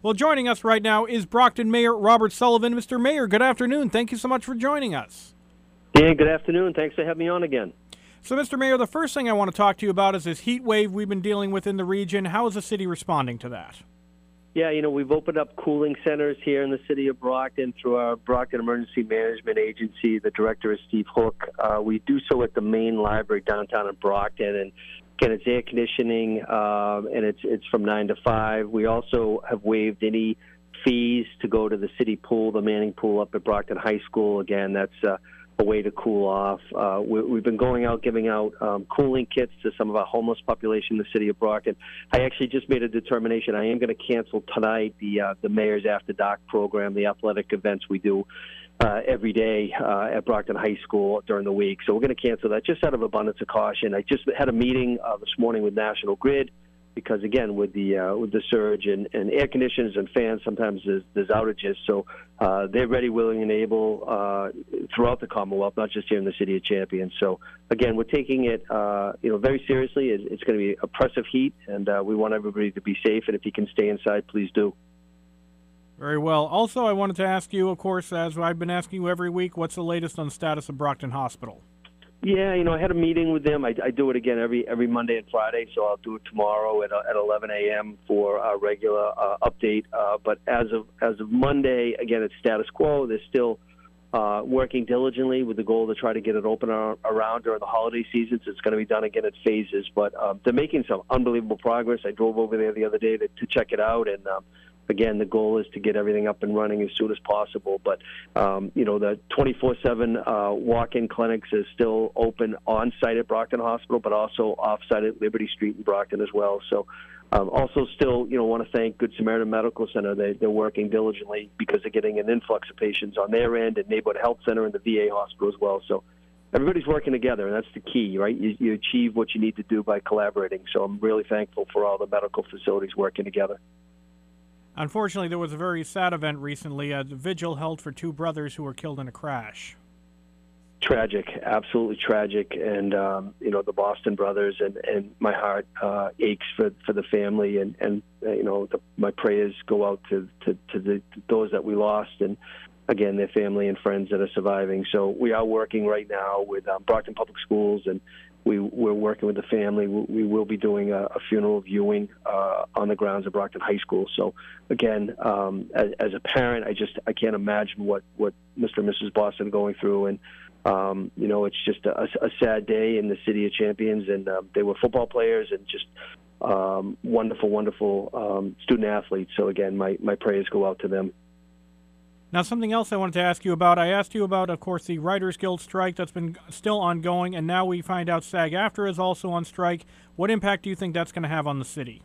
Well, joining us right now is Brockton Mayor Robert Sullivan. Mr. Mayor, good afternoon. Thank you so much for joining us. Dan, good afternoon. Thanks for having me on again. So, Mr. Mayor, the first thing I want to talk to you about is this heat wave we've been dealing with in the region. How is the city responding to that? Yeah, we've opened up cooling centers here in the city of Brockton through our Brockton Emergency Management Agency. The director is Steve Hook. We do so at the main library downtown in Brockton, and again, it's air conditioning, and it's from 9 to 5. We also have waived any fees to go to the city pool, the Manning Pool up at Brockton High School. Again, that's a way to cool off. We've been going out, giving out cooling kits to some of our homeless population in the city of Brockton. I actually just made a determination. I am going to cancel tonight the Mayor's After Dark program, the athletic events we do every day at Brockton High School during the week. So we're going to cancel that just out of abundance of caution. I just had a meeting this morning with National Grid because, again, with the surge and air conditioners and fans, sometimes there's outages. So they're ready, willing, and able throughout the Commonwealth, not just here in the City of Champions. So, again, we're taking it very seriously. It's going to be oppressive heat, and we want everybody to be safe. And if you can stay inside, please do. Very well. Also, I wanted to ask you, of course, as I've been asking you every week, what's the latest on the status of Brockton Hospital? Yeah, I had a meeting with them. I do it again every Monday and Friday, so I'll do it tomorrow at 11 a.m. for a regular update. But as of Monday, again, it's status quo. They're still working diligently with the goal to try to get it open around during the holiday seasons. It's going to be done again in phases, but they're making some unbelievable progress. I drove over there the other day to check it out, and again, the goal is to get everything up and running as soon as possible. But, the 24/7 walk-in clinics is still open on-site at Brockton Hospital, but also off-site at Liberty Street in Brockton as well. So also still, want to thank Good Samaritan Medical Center. They're working diligently because they're getting an influx of patients on their end, and Neighborhood Health Center and the VA hospital as well. So everybody's working together, and that's the key, right? You achieve what you need to do by collaborating. So I'm really thankful for all the medical facilities working together. Unfortunately, there was a very sad event recently, a vigil held for two brothers who were killed in a crash. Tragic, absolutely tragic, and the Boston brothers, and my heart aches for the family, and my prayers go out to those that we lost, and again, their family and friends that are surviving. So we are working right now with Brockton Public Schools, and we're working with the family. We will be doing a funeral viewing on the grounds of Brockton High School. So, again, as a parent, I can't imagine what Mr. and Mrs. Boston are going through. And, it's just a sad day in the City of Champions. And they were football players and just wonderful, wonderful student athletes. So, again, my prayers go out to them. Now, something else I wanted to ask you about. I asked you about, of course, the Writers Guild strike that's been still ongoing, and now we find out SAG-AFTRA is also on strike. What impact do you think that's going to have on the city?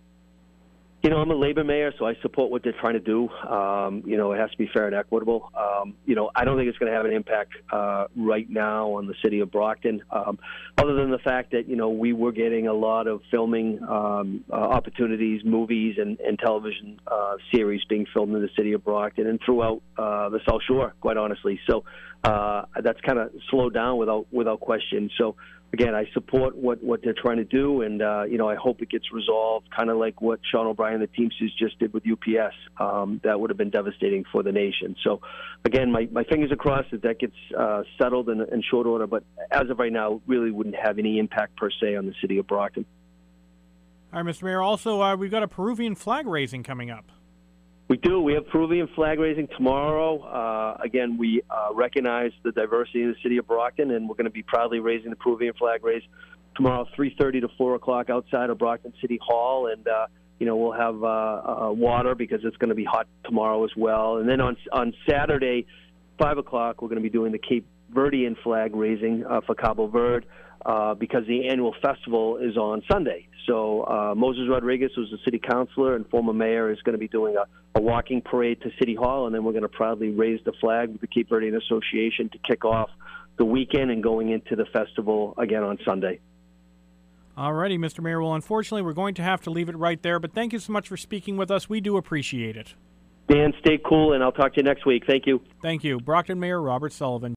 I'm a labor mayor, so I support what they're trying to do. It has to be fair and equitable. I don't think it's going to have an impact right now on the city of Brockton, other than the fact that, we were getting a lot of filming opportunities, movies and television series being filmed in the city of Brockton and throughout the South Shore, quite honestly. So that's kind of slowed down without question. So, again, I support what they're trying to do, and, I hope it gets resolved, kind of like what Sean O'Brien and the Teamsters just did with UPS. That would have been devastating for the nation. So, again, my fingers are crossed that gets settled in short order, but as of right now, really wouldn't have any impact per se on the city of Brockton. All right, Mr. Mayor. Also, we've got a Peruvian flag raising coming up. We do. We have Peruvian flag raising tomorrow. Again, we recognize the diversity in the city of Brockton, and we're going to be proudly raising the Peruvian flag raise tomorrow, 3:30 to 4 o'clock outside of Brockton City Hall. And, we'll have water because it's going to be hot tomorrow as well. And then on Saturday, 5 o'clock, we're going to be doing the Cape Verdean flag raising for Cabo Verde because the annual festival is on Sunday. So Moses Rodriguez, who's the city councilor and former mayor, is going to be doing a walking parade to City Hall, and then we're going to proudly raise the flag with the Cape Verdean Association to kick off the weekend and going into the festival again on Sunday. All righty, Mr. Mayor. Well, unfortunately, we're going to have to leave it right there, but thank you so much for speaking with us. We do appreciate it. Dan, stay cool, and I'll talk to you next week. Thank you. Thank you. Brockton Mayor Robert Sullivan.